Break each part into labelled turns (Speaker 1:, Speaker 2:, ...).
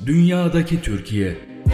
Speaker 1: Dünyadaki Türkiye.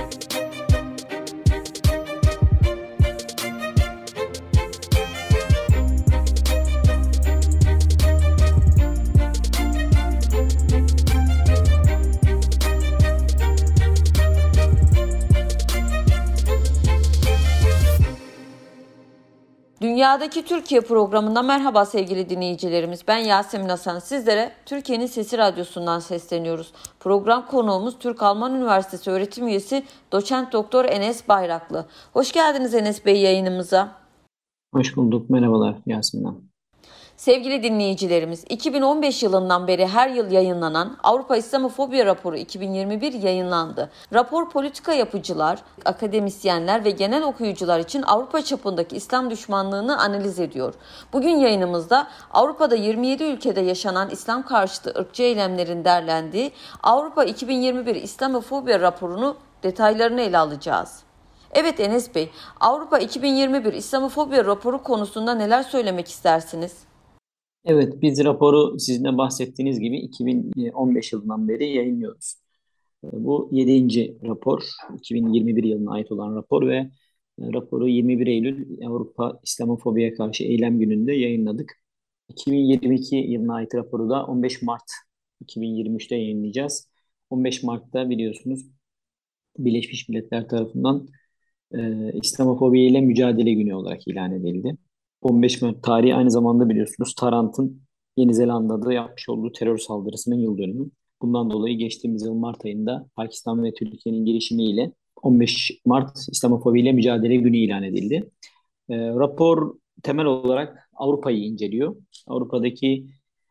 Speaker 2: Dünyadaki Türkiye programında merhaba sevgili dinleyicilerimiz. Ben Yasemin Hasan. Sizlere Türkiye'nin Sesi Radyosu'ndan sesleniyoruz. Program konuğumuz Türk-Alman Üniversitesi öğretim üyesi Doçent Doktor Enes Bayraklı. Hoş geldiniz Enes Bey yayınımıza.
Speaker 3: Hoş bulduk. Merhabalar Yasemin Hanım.
Speaker 2: Sevgili dinleyicilerimiz, 2015 yılından beri her yıl yayınlanan Avrupa İslamofobi Raporu 2021 yayınlandı. Rapor politika yapıcılar, akademisyenler ve genel okuyucular için Avrupa çapındaki İslam düşmanlığını analiz ediyor. Bugün yayınımızda Avrupa'da 27 ülkede yaşanan İslam karşıtı ırkçı eylemlerin derlendiği Avrupa 2021 İslamofobi Raporu'nu detaylarını ele alacağız. Evet Enes Bey, Avrupa 2021 İslamofobi Raporu konusunda neler söylemek istersiniz?
Speaker 3: Evet, biz raporu sizin de bahsettiğiniz gibi 2015 yılından beri yayınlıyoruz. Bu 7. rapor, 2021 yılına ait olan rapor ve raporu 21 Eylül Avrupa İslamofobiye karşı eylem gününde yayınladık. 2022 yılına ait raporu da 15 Mart 2023'te yayınlayacağız. 15 Mart'ta biliyorsunuz Birleşmiş Milletler tarafından İslamofobi ile mücadele günü olarak ilan edildi. 15 Mart tarihi aynı zamanda biliyorsunuz Tarrant'ın Yeni Zelanda'da yapmış olduğu terör saldırısının yıl dönümü. Bundan dolayı geçtiğimiz yıl Mart ayında Pakistan ve Türkiye'nin girişimiyle 15 Mart İslamofobi ile mücadele günü ilan edildi. Rapor temel olarak Avrupa'yı inceliyor. Avrupa'daki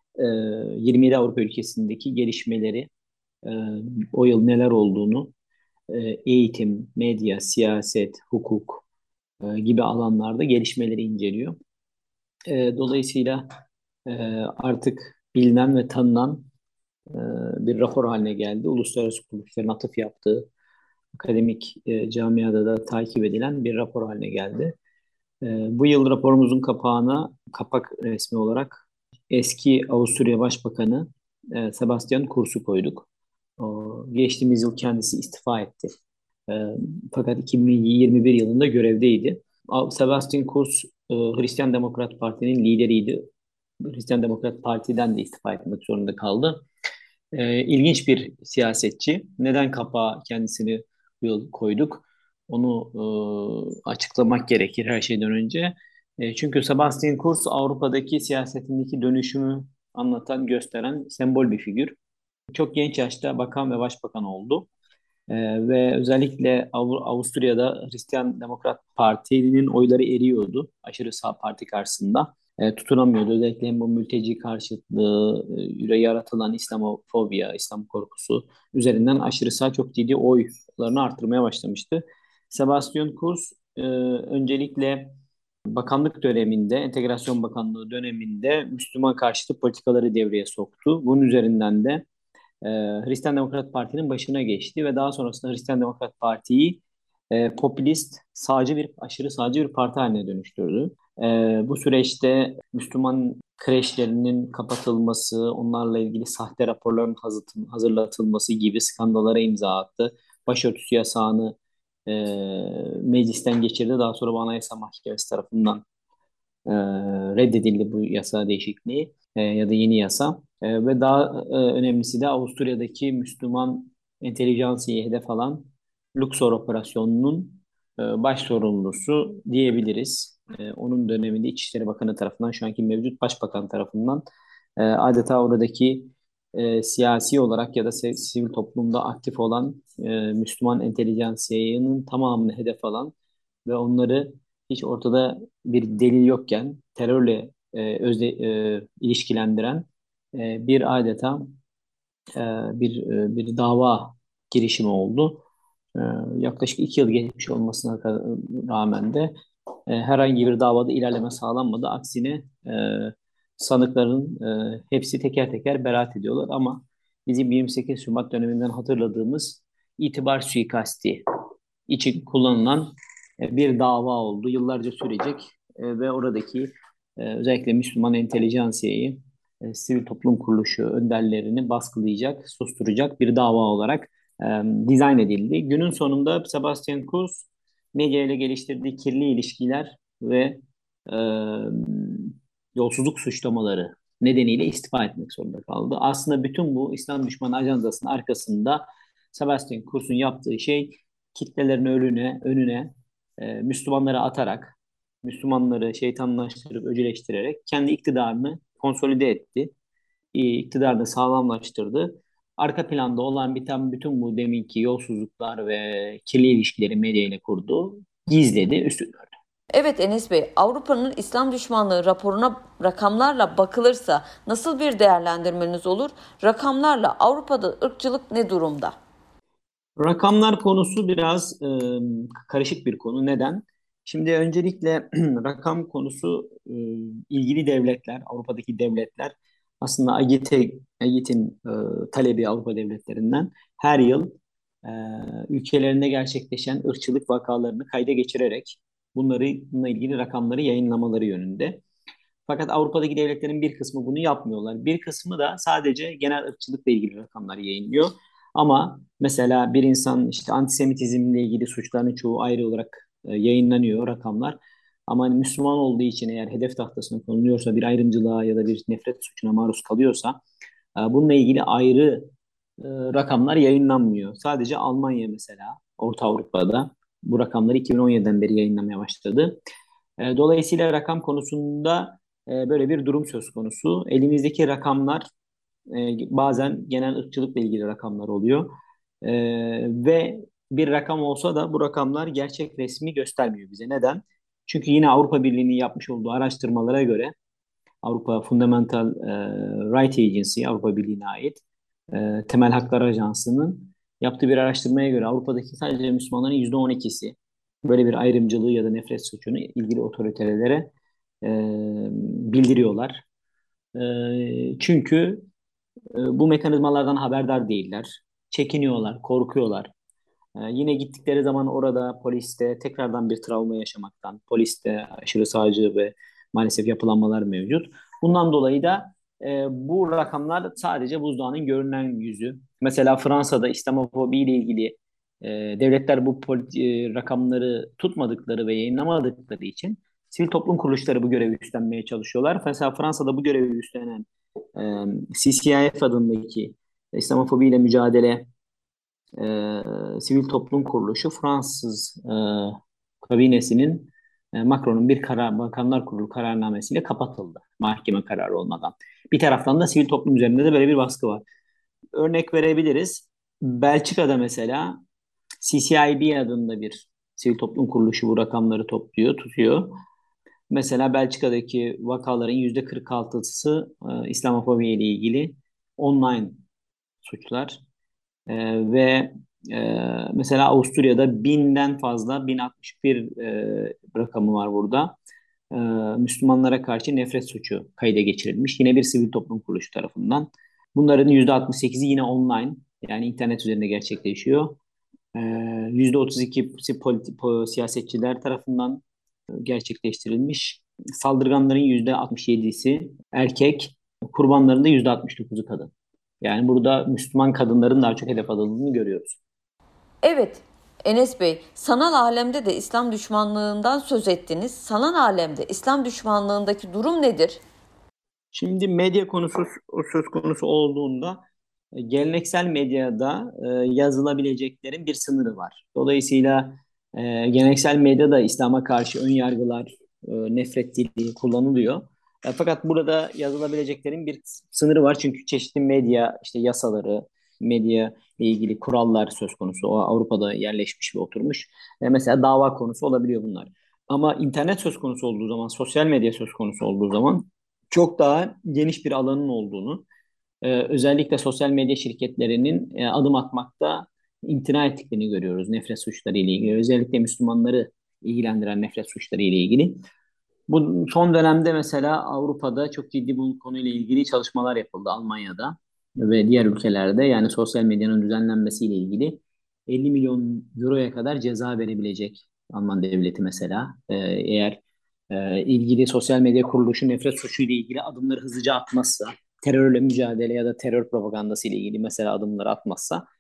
Speaker 3: 27 Avrupa ülkesindeki gelişmeleri, e, o yıl neler olduğunu, eğitim, medya, siyaset, hukuk gibi alanlarda gelişmeleri inceliyor. Dolayısıyla e, artık bilinen ve tanınan e, bir rapor haline geldi. Uluslararası kuruluşların atıf yaptığı, akademik camiada da takip edilen bir rapor haline geldi. Bu yıl raporumuzun kapağına kapak resmi olarak eski Avusturya Başbakanı Sebastian Kurz'u koyduk. Geçtiğimiz yıl kendisi istifa etti. E, Fakat 2021 yılında görevdeydi. Sebastian Kurz Hristiyan Demokrat Parti'nin lideriydi. Hristiyan Demokrat Parti'den de istifa etmek zorunda kaldı. İlginç bir siyasetçi. Neden kapağa kendisini bu yıl koyduk? Onu açıklamak gerekir her şeyden önce. Çünkü Sebastian Kurz Avrupa'daki siyasetindeki dönüşümü anlatan, gösteren sembol bir figür. Çok genç yaşta bakan ve başbakan oldu. Ve özellikle Avusturya'da Hristiyan Demokrat Parti'nin oyları eriyordu aşırı sağ parti karşısında. Tutunamıyordu. Özellikle hem bu mülteci karşıtlığı, yaratılan İslamofobiya, İslam korkusu üzerinden aşırı sağ çok ciddi oylarını artırmaya başlamıştı. Sebastian Kurz öncelikle bakanlık döneminde, Entegrasyon Bakanlığı döneminde Müslüman karşıtı politikaları devreye soktu. Bunun üzerinden de e, Hristiyan Demokrat Parti'nin başına geçti ve daha sonrasında Hristiyan Demokrat Parti'yi popülist, aşırı sağcı bir parti haline dönüştürdü. Bu süreçte Müslüman kreşlerinin kapatılması, onlarla ilgili sahte raporların hazırlatılması gibi skandallara imza attı. Başörtüsü yasağını e, meclisten geçirdi. Daha sonra bu Anayasa Mahkemesi tarafından e, reddedildi bu yasa değişikliği ya da yeni yasa. Ve daha önemlisi de Avusturya'daki Müslüman entelijansiyayı hedef alan Luxor operasyonunun baş sorumlusu diyebiliriz. Onun döneminde İçişleri Bakanı tarafından, şu anki mevcut Başbakan tarafından adeta oradaki siyasi olarak ya da sivil toplumda aktif olan Müslüman entelijansiyanın tamamını hedef alan ve onları hiç ortada bir delil yokken terörle ilişkilendiren bir adeta e, bir dava girişimi oldu. E, Yaklaşık 2 yıl geçmiş olmasına rağmen de herhangi bir davada ilerleme sağlanmadı. Aksine sanıkların hepsi teker teker beraat ediyorlar ama bizim 28 Şubat döneminden hatırladığımız itibar suikasti için kullanılan bir dava oldu. Yıllarca sürecek ve oradaki özellikle Müslüman entelijansiyayı, sivil toplum kuruluşu önderlerini baskılayacak, susturacak bir dava olarak dizayn edildi. Günün sonunda Sebastian Kurz medya ile geliştirdiği kirli ilişkiler ve e, yolsuzluk suçlamaları nedeniyle istifa etmek zorunda kaldı. Aslında bütün bu İslam düşmanı ajandasının arkasında Sebastian Kurz'un yaptığı şey kitlelerin önüne Müslümanları atarak, Müslümanları şeytanlaştırıp öcüleştirerek kendi iktidarını konsolide etti. İktidarını sağlamlaştırdı. Arka planda olan biten bütün bu deminki yolsuzluklar ve kirli ilişkileri medya ile kurdu, gizledi, üstün örtü.
Speaker 2: Evet Enes Bey, Avrupa'nın İslam düşmanlığı raporuna rakamlarla bakılırsa nasıl bir değerlendirmeniz olur? Rakamlarla Avrupa'da ırkçılık ne durumda?
Speaker 3: Rakamlar konusu biraz karışık bir konu. Neden? Şimdi öncelikle rakam konusu ilgili devletler, Avrupa'daki devletler aslında AGİT'in talebi Avrupa devletlerinden her yıl e, ülkelerinde gerçekleşen ırkçılık vakalarını kayda geçirerek bununla ilgili rakamları yayınlamaları yönünde. Fakat Avrupa'daki devletlerin bir kısmı bunu yapmıyorlar. Bir kısmı da sadece genel ırkçılıkla ilgili rakamları yayınlıyor. Ama mesela bir insan işte antisemitizmle ilgili suçların çoğu ayrı olarak yayınlanıyor rakamlar. Ama hani Müslüman olduğu için eğer hedef tahtasına konuluyorsa bir ayrımcılığa ya da bir nefret suçuna maruz kalıyorsa bununla ilgili ayrı rakamlar yayınlanmıyor. Sadece Almanya mesela Orta Avrupa'da bu rakamları 2017'den beri yayınlamaya başladı. Dolayısıyla rakam konusunda böyle bir durum söz konusu. Elimizdeki rakamlar bazen genel ırkçılıkla ilgili rakamlar oluyor. E, Ve bir rakam olsa da bu rakamlar gerçek resmi göstermiyor bize. Neden? Çünkü yine Avrupa Birliği'nin yapmış olduğu araştırmalara göre Avrupa Fundamental Rights Agency, Avrupa Birliği'ne ait Temel Haklar Ajansı'nın yaptığı bir araştırmaya göre Avrupa'daki sadece Müslümanların %12'si böyle bir ayrımcılığı ya da nefret suçunu ilgili otoritelere e, bildiriyorlar. Çünkü bu mekanizmalardan haberdar değiller, çekiniyorlar, korkuyorlar. Yine gittikleri zaman orada poliste tekrardan bir travma yaşamaktan, poliste aşırı sağcı ve maalesef yapılanmalar mevcut. Bundan dolayı da bu rakamlar sadece buzdağının görünen yüzü. Mesela Fransa'da İslamofobi ile ilgili devletler bu rakamları tutmadıkları ve yayınlamadıkları için sivil toplum kuruluşları bu görevi üstlenmeye çalışıyorlar. Mesela Fransa'da bu görevi üstlenen CCIF adındaki İslamofobi ile mücadele sivil toplum kuruluşu Fransız kabinesinin Macron'un bir Bakanlar Kurulu kararnamesiyle kapatıldı. Mahkeme kararı olmadan. Bir taraftan da sivil toplum üzerinde de böyle bir baskı var. Örnek verebiliriz. Belçika'da mesela CCIB adında bir sivil toplum kuruluşu bu rakamları topluyor, tutuyor. Mesela Belçika'daki vakaların %46'sı İslamofobi ile ilgili online suçlar. Ve mesela Avusturya'da binden fazla 1061 rakamı var burada. E, Müslümanlara karşı nefret suçu kayda geçirilmiş. Yine bir sivil toplum kuruluşu tarafından. Bunların %68'i yine online, yani internet üzerinde gerçekleşiyor. E, %32'si siyasetçiler tarafından gerçekleştirilmiş. Saldırganların %67'si erkek, kurbanların da %69'u kadın. Yani burada Müslüman kadınların daha çok hedef alındığını görüyoruz.
Speaker 2: Evet Enes Bey, sanal alemde de İslam düşmanlığından söz ettiniz. Sanal alemde İslam düşmanlığındaki durum nedir?
Speaker 3: Şimdi medya konusu söz konusu olduğunda geleneksel medyada yazılabileceklerin bir sınırı var. Dolayısıyla geleneksel medyada İslam'a karşı ön yargılar, nefret dili kullanılıyor. Fakat burada yazılabileceklerin bir sınırı var. Çünkü çeşitli medya işte yasaları, medya ile ilgili kurallar söz konusu. O Avrupa'da yerleşmiş ve oturmuş. Mesela dava konusu olabiliyor bunlar. Ama internet söz konusu olduğu zaman, sosyal medya söz konusu olduğu zaman çok daha geniş bir alanın olduğunu, özellikle sosyal medya şirketlerinin adım atmakta imtina ettiklerini görüyoruz nefret suçları ile ilgili. Özellikle Müslümanları ilgilendiren nefret suçları ile ilgili. Bu son dönemde mesela Avrupa'da çok ciddi bu konuyla ilgili çalışmalar yapıldı Almanya'da ve diğer ülkelerde. Yani sosyal medyanın düzenlenmesiyle ilgili 50 milyon euroya kadar ceza verebilecek Alman devleti mesela. Eğer ilgili sosyal medya kuruluşu nefret suçu ile ilgili adımları hızlıca atmazsa, terörle mücadele ya da terör propagandası ile ilgili mesela adımları atmazsa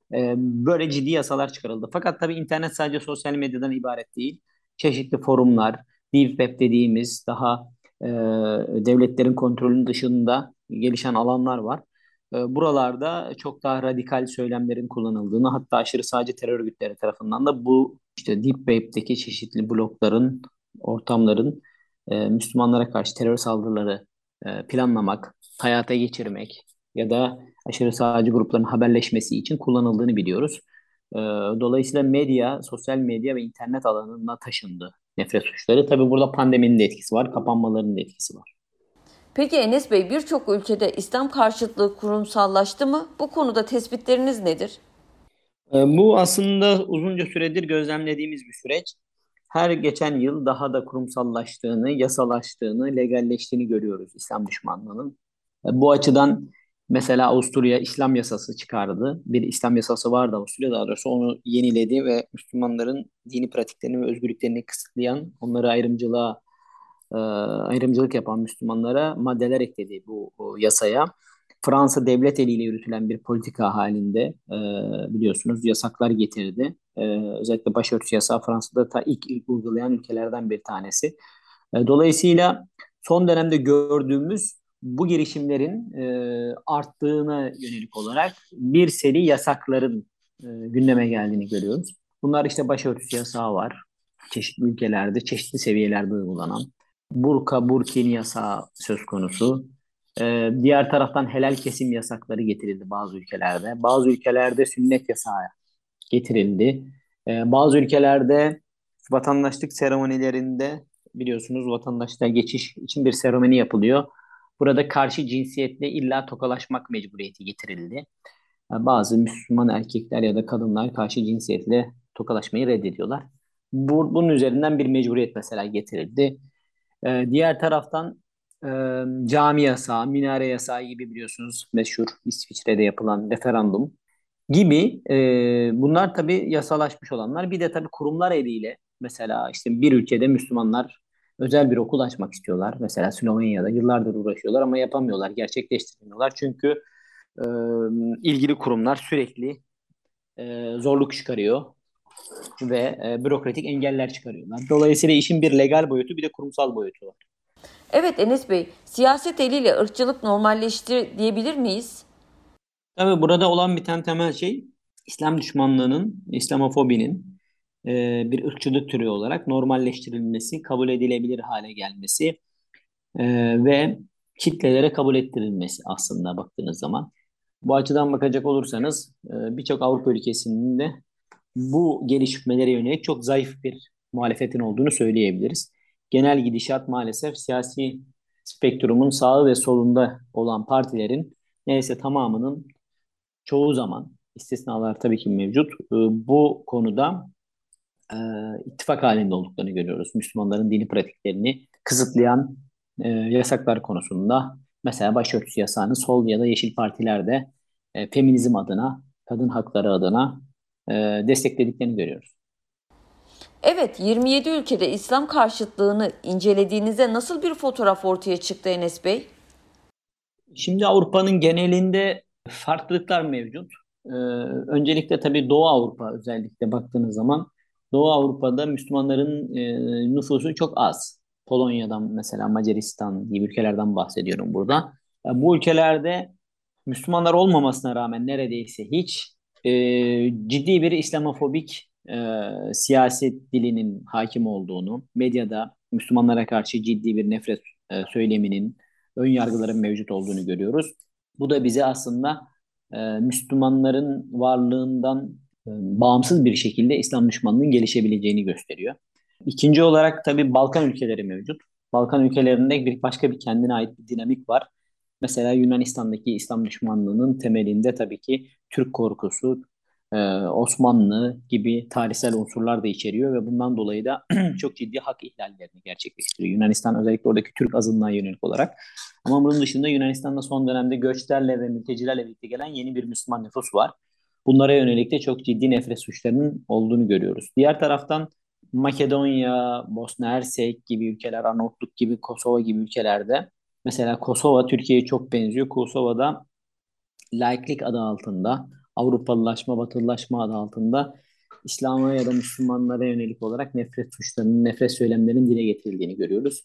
Speaker 3: Böyle ciddi yasalar çıkarıldı. Fakat tabii internet sadece sosyal medyadan ibaret değil. Çeşitli forumlar, deep web dediğimiz daha devletlerin kontrolünün dışında gelişen alanlar var. Buralarda çok daha radikal söylemlerin kullanıldığını, hatta aşırı sağcı terör örgütleri tarafından da bu işte Deep Web'deki çeşitli blokların, ortamların Müslümanlara karşı terör saldırıları planlamak, hayata geçirmek ya da aşırı sağcı grupların haberleşmesi için kullanıldığını biliyoruz. Ee, Dolayısıyla medya, sosyal medya ve internet alanına taşındı nefret suçları. Tabii burada pandeminin de etkisi var, kapanmaların da etkisi var.
Speaker 2: Peki Enes Bey, birçok ülkede İslam karşıtlığı kurumsallaştı mı? Bu konuda tespitleriniz nedir?
Speaker 3: Bu aslında uzunca süredir gözlemlediğimiz bir süreç. Her geçen yıl daha da kurumsallaştığını, yasalaştığını, legalleştiğini görüyoruz İslam düşmanlığının. Bu açıdan mesela Avusturya İslam yasası çıkardı. Bir İslam yasası vardı Avusturya, daha doğrusu onu yeniledi ve Müslümanların dini pratiklerini ve özgürlüklerini kısıtlayan, onları ayrımcılık yapan Müslümanlara maddeler ekledi bu yasaya. Fransa devlet eliyle yürütülen bir politika halinde biliyorsunuz yasaklar getirdi. Özellikle başörtüsü yasağı Fransa'da ilk uygulayan ülkelerden bir tanesi. Dolayısıyla son dönemde gördüğümüz bu girişimlerin arttığına yönelik olarak bir seri yasakların gündeme geldiğini görüyoruz. Bunlar işte başörtüsü yasağı var. Çeşitli ülkelerde, çeşitli seviyelerde uygulanan. Burka, burkini yasağı söz konusu. Diğer taraftan helal kesim yasakları getirildi bazı ülkelerde. Bazı ülkelerde sünnet yasağı getirildi. Bazı ülkelerde vatandaşlık seremonilerinde biliyorsunuz vatandaşlığa geçiş için bir seremoni yapılıyor. Burada karşı cinsiyetle illa tokalaşmak mecburiyeti getirildi. Bazı Müslüman erkekler ya da kadınlar karşı cinsiyetle tokalaşmayı reddediyorlar. Bunun üzerinden bir mecburiyet mesela getirildi. Diğer taraftan e, cami yasağı, minare yasağı gibi biliyorsunuz meşhur İsviçre'de yapılan referandum gibi bunlar tabii yasalaşmış olanlar. Bir de tabii kurumlar eliyle mesela işte bir ülkede Müslümanlar özel bir okul açmak istiyorlar. Mesela Slovenya'da yıllardır uğraşıyorlar ama yapamıyorlar, gerçekleştirmiyorlar. Çünkü e, ilgili kurumlar sürekli zorluk çıkarıyor ve bürokratik engeller çıkarıyorlar. Dolayısıyla işin bir legal boyutu bir de kurumsal boyutu var.
Speaker 2: Evet Enes Bey, siyaset eliyle ırkçılık normalleşti diyebilir miyiz?
Speaker 3: Tabii burada olan biten temel şey İslam düşmanlığının, İslamofobinin bir ırkçılık türü olarak normalleştirilmesi, kabul edilebilir hale gelmesi ve kitlelere kabul ettirilmesi aslında baktığınız zaman. Bu açıdan bakacak olursanız birçok Avrupa ülkesinin de bu gelişmelere yönelik çok zayıf bir muhalefetin olduğunu söyleyebiliriz. Genel gidişat maalesef siyasi spektrumun sağı ve solunda olan partilerin neyse tamamının çoğu zaman istisnalar tabii ki mevcut. Bu konuda e, ittifak halinde olduklarını görüyoruz. Müslümanların dini pratiklerini kısıtlayan yasaklar konusunda mesela başörtüsü yasağını sol ya da yeşil partiler de feminizm adına, kadın hakları adına e, desteklediklerini görüyoruz.
Speaker 2: Evet, 27 ülkede İslam karşıtlığını incelediğinizde nasıl bir fotoğraf ortaya çıktı Enes Bey?
Speaker 3: Şimdi Avrupa'nın genelinde farklılıklar mevcut. Öncelikle tabii Doğu Avrupa özellikle baktığınız zaman Doğu Avrupa'da Müslümanların nüfusu çok az. Polonya'dan mesela Macaristan gibi ülkelerden bahsediyorum burada. Bu ülkelerde Müslümanlar olmamasına rağmen neredeyse hiç ciddi bir İslamofobik siyaset dilinin hakim olduğunu, medyada Müslümanlara karşı ciddi bir nefret söyleminin, ön yargıların mevcut olduğunu görüyoruz. Bu da bize aslında Müslümanların varlığından bağımsız bir şekilde İslam düşmanlığının gelişebileceğini gösteriyor. İkinci olarak tabii Balkan ülkeleri mevcut. Balkan ülkelerinde başka bir kendine ait bir dinamik var. Mesela Yunanistan'daki İslam düşmanlığının temelinde tabii ki Türk korkusu, Osmanlı gibi tarihsel unsurlar da içeriyor ve bundan dolayı da çok ciddi hak ihlallerini gerçekleştiriyor. Yunanistan özellikle oradaki Türk azınlığına yönelik olarak. Ama bunun dışında Yunanistan'da son dönemde göçlerle ve mültecilerle birlikte gelen yeni bir Müslüman nüfus var. Bunlara yönelik de çok ciddi nefret suçlarının olduğunu görüyoruz. Diğer taraftan Makedonya, Bosna Hersek gibi ülkeler, Arnavutluk gibi, Kosova gibi ülkelerde mesela Kosova Türkiye'ye çok benziyor. Kosova'da laiklik adı altında Avrupalılaşma, Batılılaşma adı altında İslam'a ya da Müslümanlara yönelik olarak nefret suçlarının, nefret söylemlerinin dile getirildiğini görüyoruz.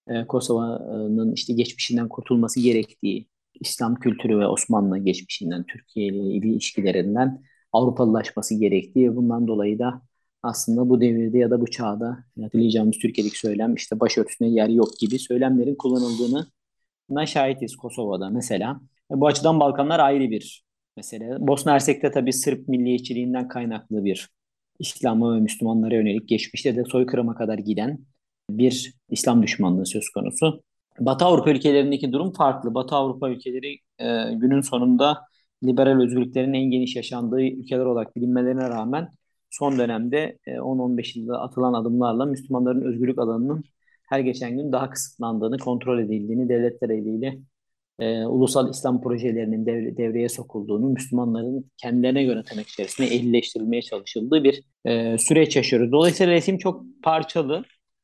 Speaker 3: Kosova'nın işte geçmişinden kurtulması gerektiği, İslam kültürü ve Osmanlı geçmişinden, Türkiye ile ilişkilerinden Avrupalılaşması gerektiği, bundan dolayı da aslında bu devirde ya da bu çağda hatırlayacağımız Türkiye'deki söylem işte başörtüsüne yer yok gibi söylemlerin kullanıldığını şahitiz Kosova'da mesela. Bu açıdan Balkanlar ayrı bir mesele. Bosna Hersek'te tabii Sırp milliyetçiliğinden kaynaklı bir İslam'a ve Müslümanlara yönelik geçmişte de soykırıma kadar giden bir İslam düşmanlığı söz konusu. Batı Avrupa ülkelerindeki durum farklı. Batı Avrupa ülkeleri günün sonunda liberal özgürlüklerin en geniş yaşandığı ülkeler olarak bilinmelerine rağmen son dönemde 10-15 yılda atılan adımlarla Müslümanların özgürlük alanının her geçen gün daha kısıtlandığını, kontrol edildiğini, devletler eliyle ulusal İslam projelerinin devreye sokulduğunu, Müslümanların kendilerine göre tırnak içerisinde ehlileştirilmeye çalışıldığı bir süreç yaşıyoruz. Dolayısıyla resim çok parçalı,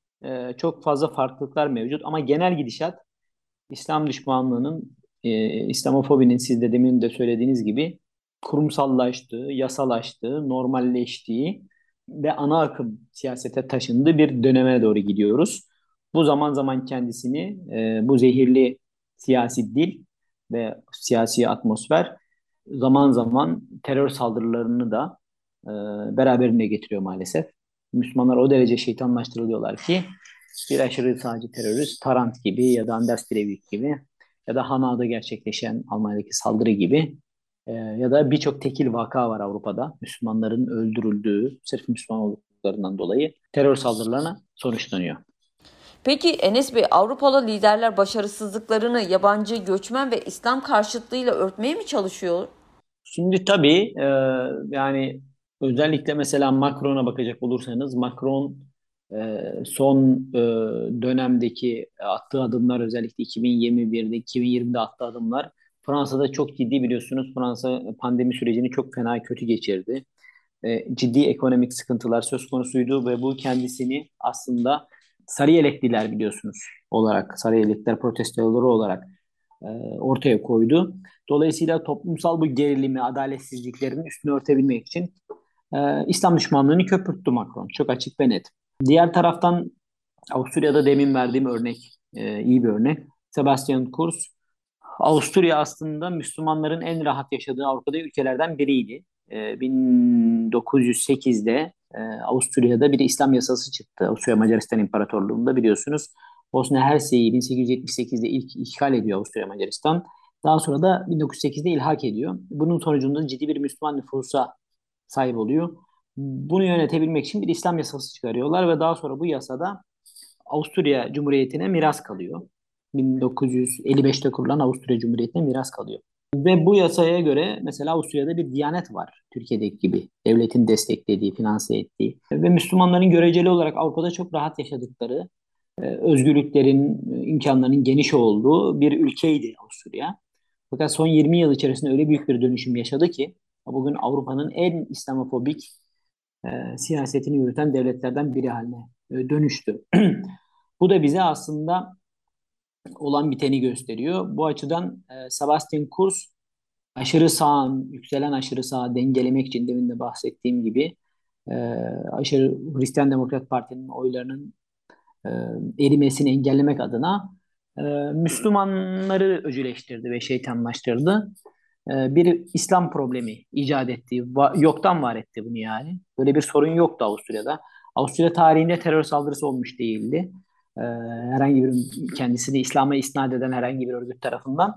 Speaker 3: çok fazla farklılıklar mevcut ama genel gidişat İslam düşmanlığının, İslamofobinin siz de demin de söylediğiniz gibi kurumsallaştığı, yasalaştığı, normalleştiği ve ana akım siyasete taşındığı bir döneme doğru gidiyoruz. Bu zaman zaman kendisini bu zehirli siyasi dil ve siyasi atmosfer zaman zaman terör saldırılarını da e, beraberinde getiriyor maalesef. Müslümanlar o derece şeytanlaştırılıyorlar ki bir aşırı sağcı terörist Tarant gibi ya da Anders Breivik gibi ya da Hanau'da gerçekleşen Almanya'daki saldırı gibi ya da birçok tekil vaka var Avrupa'da. Müslümanların öldürüldüğü sırf Müslüman olduklarından dolayı terör saldırılarına sonuçlanıyor.
Speaker 2: Peki Enes Bey, Avrupalı liderler başarısızlıklarını yabancı göçmen ve İslam karşıtlığıyla örtmeye mi çalışıyor?
Speaker 3: Şimdi tabii yani özellikle mesela Macron'a bakacak olursanız Macron son dönemdeki attığı adımlar özellikle 2021'de 2020'de attığı adımlar Fransa'da çok ciddi biliyorsunuz. Fransa pandemi sürecini çok fena kötü geçirdi. Ciddi ekonomik sıkıntılar söz konusuydu ve bu kendisini aslında sarı yelekliler biliyorsunuz olarak sarı yelekliler protestoları olarak e, ortaya koydu. Dolayısıyla toplumsal bu gerilimi, adaletsizliklerin üstünü örtebilmek için İslam düşmanlığını köpürttü Macron. Çok açık ve net. Diğer taraftan Avusturya'da demin verdiğim örnek iyi bir örnek. Sebastian Kurz, Avusturya aslında Müslümanların en rahat yaşadığı Avrupa'da ülkelerden biriydi. 1908'de Avusturya'da bir İslam yasası çıktı. Avusturya Macaristan İmparatorluğu'nda biliyorsunuz. Bosna Hersek'i 1878'de ilk işgal ediyor Avusturya Macaristan. Daha sonra da 1908'de ilhak ediyor. Bunun sonucunda ciddi bir Müslüman nüfusa sahip oluyor. Bunu yönetebilmek için bir İslam yasası çıkarıyorlar ve daha sonra bu yasada Avusturya Cumhuriyeti'ne miras kalıyor. 1955'te kurulan Avusturya Cumhuriyeti'ne miras kalıyor. Ve bu yasaya göre mesela Avusturya'da bir diyanet var. Türkiye'deki gibi devletin desteklediği, finanse ettiği ve Müslümanların göreceli olarak Avrupa'da çok rahat yaşadıkları, özgürlüklerin, imkanlarının geniş olduğu bir ülkeydi Avusturya. Fakat son 20 yıl içerisinde öyle büyük bir dönüşüm yaşadı ki bugün Avrupa'nın en İslamofobik siyasetini yürüten devletlerden biri haline dönüştü. Bu da bize aslında olan biteni gösteriyor. Bu açıdan Sebastian Kurz aşırı sağın, yükselen aşırı sağı dengelemek için demin de bahsettiğim gibi e, aşırı Hristiyan Demokrat Parti'nin oylarının e, erimesini engellemek adına e, Müslümanları öcüleştirdi ve şeytanlaştırdı. Bir İslam problemi icat etti. Yoktan var etti bunu yani. Böyle bir sorun yoktu Avusturya'da. Avusturya tarihinde terör saldırısı olmuş değildi. Herhangi bir kendisini İslam'a isnat eden herhangi bir örgüt tarafından.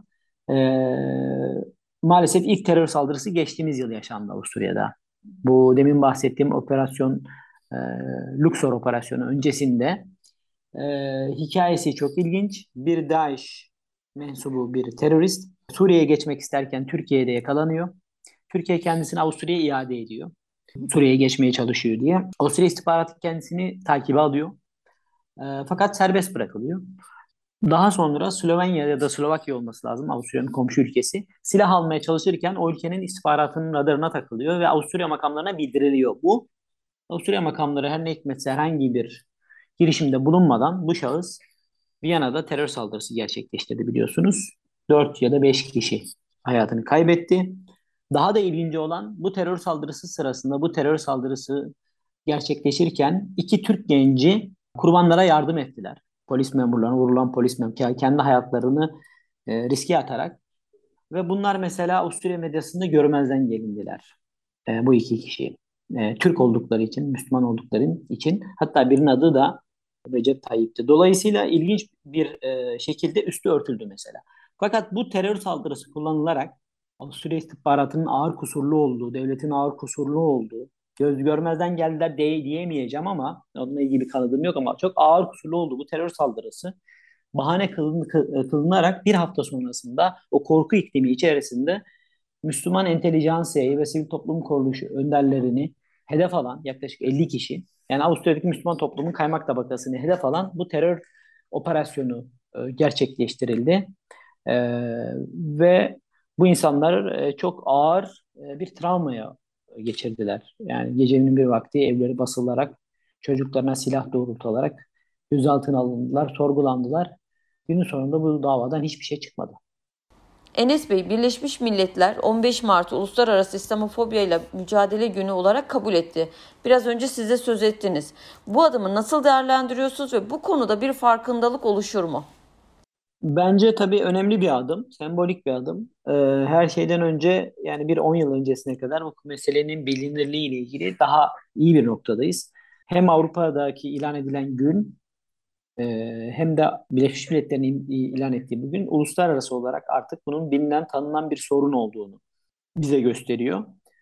Speaker 3: Maalesef ilk terör saldırısı geçtiğimiz yıl yaşandı Avusturya'da. Bu demin bahsettiğim operasyon e, Luxor operasyonu öncesinde hikayesi çok ilginç. Bir DAEŞ mensubu bir terörist Suriye'ye geçmek isterken Türkiye'de yakalanıyor. Türkiye kendisini Avusturya'ya iade ediyor. Suriye'ye geçmeye çalışıyor diye. Avusturya istihbaratı kendisini takibe alıyor. Fakat serbest bırakılıyor. Daha sonra Slovenya ya da Slovakya olması lazım Avusturya'nın komşu ülkesi. Silah almaya çalışırken o ülkenin istihbaratının radarına takılıyor ve Avusturya makamlarına bildiriliyor bu. Avusturya makamları her ne hikmetse herhangi bir girişimde bulunmadan bu şahıs Viyana'da terör saldırısı gerçekleştirdi biliyorsunuz. 4 ya da 5 kişi hayatını kaybetti. Daha da ilginci olan bu terör saldırısı sırasında bu terör saldırısı gerçekleşirken iki Türk genci kurbanlara yardım ettiler. Polis memurlarına vurulan polis memurları kendi hayatlarını riske atarak ve bunlar mesela Avusturya medyasında görmezden gelindiler. Bu iki kişi. Türk oldukları için, Müslüman oldukları için. Hatta birinin adı da Recep Tayyip'ti. Dolayısıyla ilginç bir şekilde üstü örtüldü mesela. Fakat bu terör saldırısı kullanılarak Avusturya istihbaratının ağır kusurlu olduğu, devletin ağır kusurlu olduğu, göz görmezden geldiler diyemeyeceğim ama onunla ilgili bir kanıtım yok ama çok ağır kusurlu olduğu bu terör saldırısı bahane kılınarak bir hafta sonrasında o korku iklimi içerisinde Müslüman entelijansiyayı ve sivil toplum kuruluşu önderlerini hedef alan yaklaşık 50 kişi, yani Avusturya'daki Müslüman toplumun kaymak tabakasını hedef alan bu terör operasyonu gerçekleştirildi. E, ve bu insanlar çok ağır bir travmaya geçirdiler. Yani gecenin bir vakti evleri basılarak çocuklarına silah doğrultularak gözaltına alındılar, sorgulandılar. Günün sonunda bu davadan hiçbir şey çıkmadı.
Speaker 2: Enes Bey, Birleşmiş Milletler 15 Mart Uluslararası İslamofobiya ile Mücadele Günü olarak kabul etti. Biraz önce siz de söz ettiniz. Bu adımı nasıl değerlendiriyorsunuz ve bu konuda bir farkındalık oluşur mu?
Speaker 3: Bence tabii önemli bir adım, sembolik bir adım. Her şeyden önce yani bir 10 yıl öncesine kadar bu meselenin bilinirliği ile ilgili daha iyi bir noktadayız. Hem Avrupa'daki ilan edilen gün e, hem de Birleşmiş Milletler'in ilan ettiği bugün uluslararası olarak artık bunun bilinen, tanınan bir sorun olduğunu bize gösteriyor.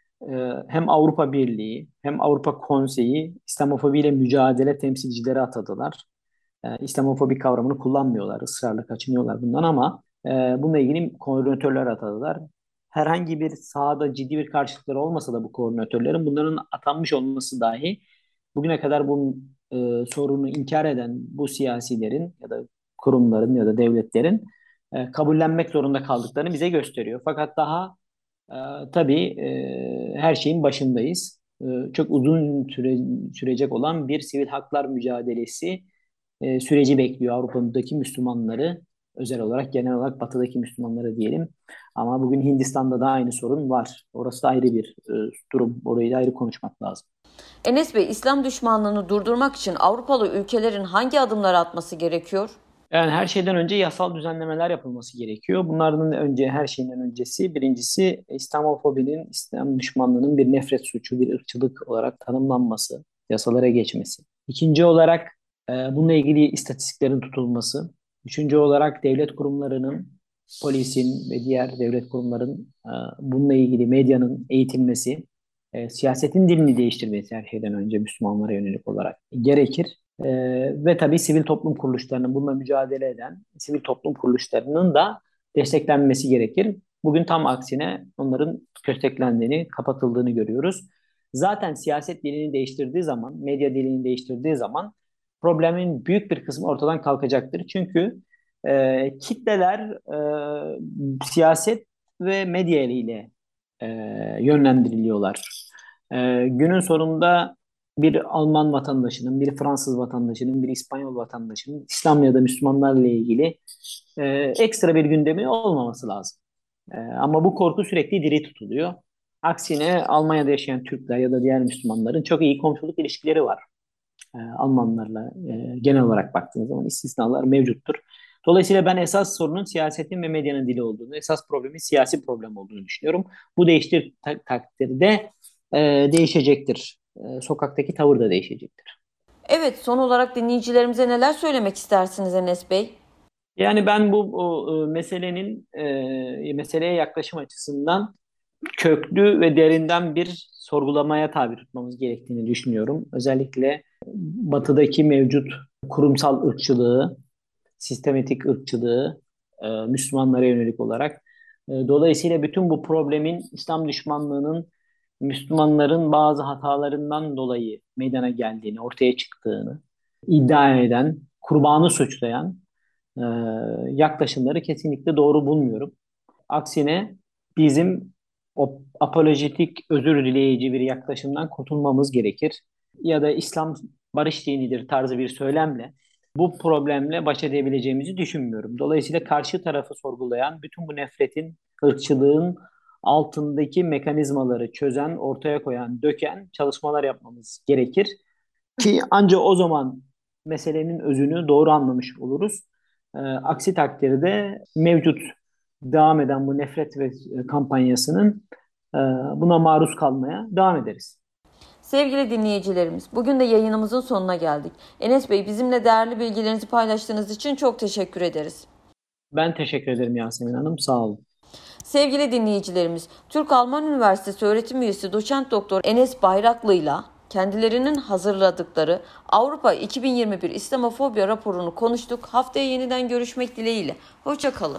Speaker 3: Hem Avrupa Birliği hem Avrupa Konseyi İslamofobiyle mücadele temsilcileri atadılar. İslamofobi kavramını kullanmıyorlar, ısrarla kaçınıyorlar bundan ama bununla ilgili koordinatörler atadılar. Herhangi bir sahada ciddi bir karşılıkları olmasa da bu koordinatörlerin bunların atanmış olması dahi bugüne kadar bu sorunu inkar eden bu siyasilerin ya da kurumların ya da devletlerin kabullenmek zorunda kaldıklarını bize gösteriyor. Fakat daha e, tabii her şeyin başındayız. Çok uzun sürecek olan bir sivil haklar mücadelesi süreci bekliyor Avrupa'daki Müslümanları, özel olarak genel olarak Batı'daki Müslümanları diyelim. Ama bugün Hindistan'da da aynı sorun var. Orası da ayrı bir durum. Orayı da ayrı konuşmak lazım.
Speaker 2: Enes Bey, İslam düşmanlığını durdurmak için Avrupalı ülkelerin hangi adımları atması gerekiyor?
Speaker 3: Yani her şeyden önce yasal düzenlemeler yapılması gerekiyor. Bunlardan önce her şeyden öncesi birincisi İslamofobinin, İslam düşmanlığının bir nefret suçu, bir ırkçılık olarak tanımlanması, yasalara geçmesi. İkinci olarak bununla ilgili istatistiklerin tutulması. Üçüncü olarak devlet kurumlarının, polisin ve diğer devlet kurumların bununla ilgili medyanın eğitilmesi, siyasetin dilini değiştirmesi her şeyden önce Müslümanlara yönelik olarak gerekir. Ve tabii sivil toplum kuruluşlarının bununla mücadele eden sivil toplum kuruluşlarının da desteklenmesi gerekir. Bugün tam aksine onların kösteklendiğini, kapatıldığını görüyoruz. Zaten siyaset dilini değiştirdiği zaman, medya dilini değiştirdiği zaman problemin büyük bir kısmı ortadan kalkacaktır. Çünkü kitleler siyaset ve medya ile e, yönlendiriliyorlar. Günün sonunda bir Alman vatandaşının, bir Fransız vatandaşının, bir İspanyol vatandaşının İslam ya da Müslümanlarla ilgili ekstra bir gündemi olmaması lazım. Ama bu korku sürekli diri tutuluyor. Aksine Almanya'da yaşayan Türkler ya da diğer Müslümanların çok iyi komşuluk ilişkileri var. Almanlarla genel olarak baktığınız zaman istisnalar mevcuttur. Dolayısıyla ben esas sorunun siyasetin ve medyanın dili olduğunu, esas problemin siyasi problem olduğunu düşünüyorum. Bu değiştir takdirde değişecektir. Sokaktaki tavır da değişecektir.
Speaker 2: Evet, son olarak dinleyicilerimize neler söylemek istersiniz Enes Bey?
Speaker 3: Yani ben bu meselenin meseleye yaklaşım açısından köklü ve derinden bir sorgulamaya tabi tutmamız gerektiğini düşünüyorum. Özellikle batıdaki mevcut kurumsal ırkçılığı, sistematik ırkçılığı Müslümanlara yönelik olarak. Dolayısıyla bütün bu problemin İslam düşmanlığının Müslümanların bazı hatalarından dolayı meydana geldiğini, ortaya çıktığını iddia eden, kurbanı suçlayan e, yaklaşımları kesinlikle doğru bulmuyorum. Aksine bizim o apolojetik, özür dileyici bir yaklaşımdan kurtulmamız gerekir. Ya da İslam barış dinidir tarzı bir söylemle bu problemle baş edebileceğimizi düşünmüyorum. Dolayısıyla karşı tarafı sorgulayan, bütün bu nefretin, ırkçılığın altındaki mekanizmaları çözen, ortaya koyan, döken çalışmalar yapmamız gerekir. Ki ancak o zaman meselenin özünü doğru anlamış oluruz. Aksi takdirde mevcut devam eden bu nefret ve kampanyasının buna maruz kalmaya devam ederiz.
Speaker 2: Sevgili dinleyicilerimiz, bugün de yayınımızın sonuna geldik. Enes Bey, bizimle değerli bilgilerinizi paylaştığınız için çok teşekkür ederiz.
Speaker 3: Ben teşekkür ederim Yasemin Hanım. Sağ olun.
Speaker 2: Sevgili dinleyicilerimiz, Türk-Alman Üniversitesi öğretim üyesi doçent doktor Enes Bayraklı'yla kendilerinin hazırladıkları Avrupa 2021 İslamofobya raporunu konuştuk. Haftaya yeniden görüşmek dileğiyle. Hoşça kalın.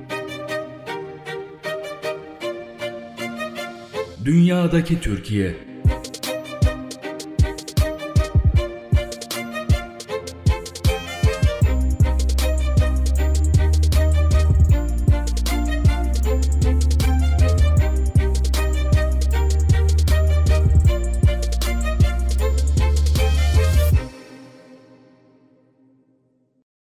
Speaker 1: Dünyadaki Türkiye.